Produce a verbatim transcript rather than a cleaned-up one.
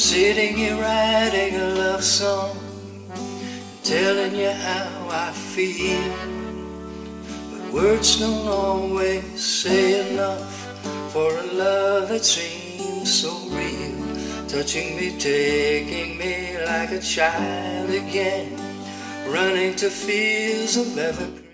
sitting here writing a love song, telling you how I feel. But words don't always say enough for a love that seems so real. Touching me, taking me like a child again, running to fields of evergreen.